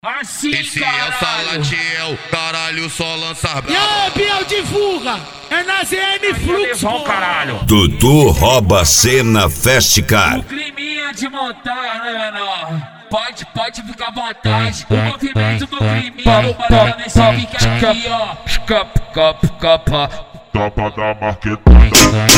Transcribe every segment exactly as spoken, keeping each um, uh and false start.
Assim, e se caralho. eu só latiu, caralho, só lançar brava. E aí, Biel, divulga! É na Z N Fluxo, Bom, caralho. Dudu rouba cena Festicar. O climinha de montar, né, menor? Pode, pode ficar à vontade. O movimento do climinha, bora nesse pique aqui, ó. Capa, capa, capa. Topa da marquetada.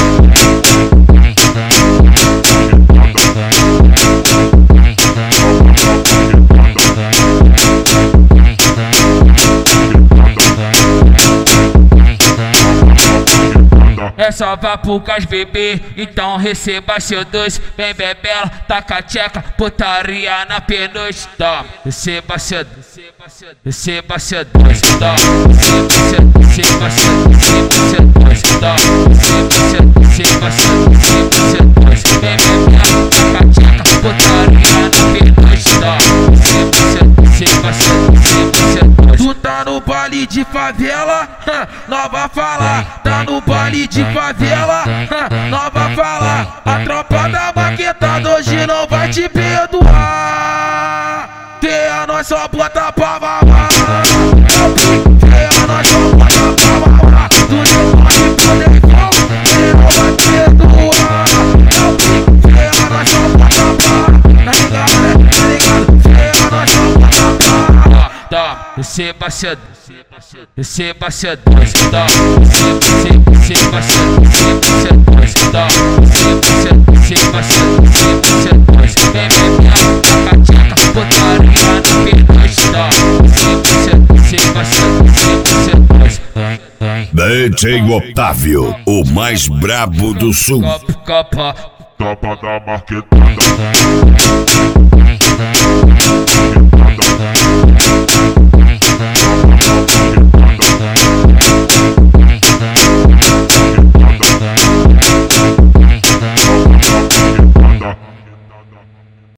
É só vapucas, bebê, então receba seu doce. Vem bebela, taca a tcheca, putaria na penugem. Toma, receba seu doce, receba seu doce. Toma, receba seu, receba seu doce. Toma, receba seu, receba seu, receba seu doce. Vem bebela, taca a tcheca, putaria na penugem. Toma, receba seu, receba seu, receba seu doce. Tu tá no baile de favela, nova fala. Tá no baile de favela, nova fala. A tropa da maquetada hoje não vai te perdoar. Tem a nós só bota pra mamar. Tem a nós só bota pra mamar. Tu não pode poder não, ele não vai perdoar. Tem a nós só bota pra, tá ligado, né? Tá ligado? Tem a nós só bota pra. Toma, receba cedo, receba cedo, toma, receba, receba cedo, receba cedo, toma, receba cedo, receba cedo, receba cedo, vem beber, taca tcheca, putaria na penugem, toma, receba cedo, receba cedo, receba cedo, D J Otávio, o mais brabo do sul. copa, copa. Topa da marquetada.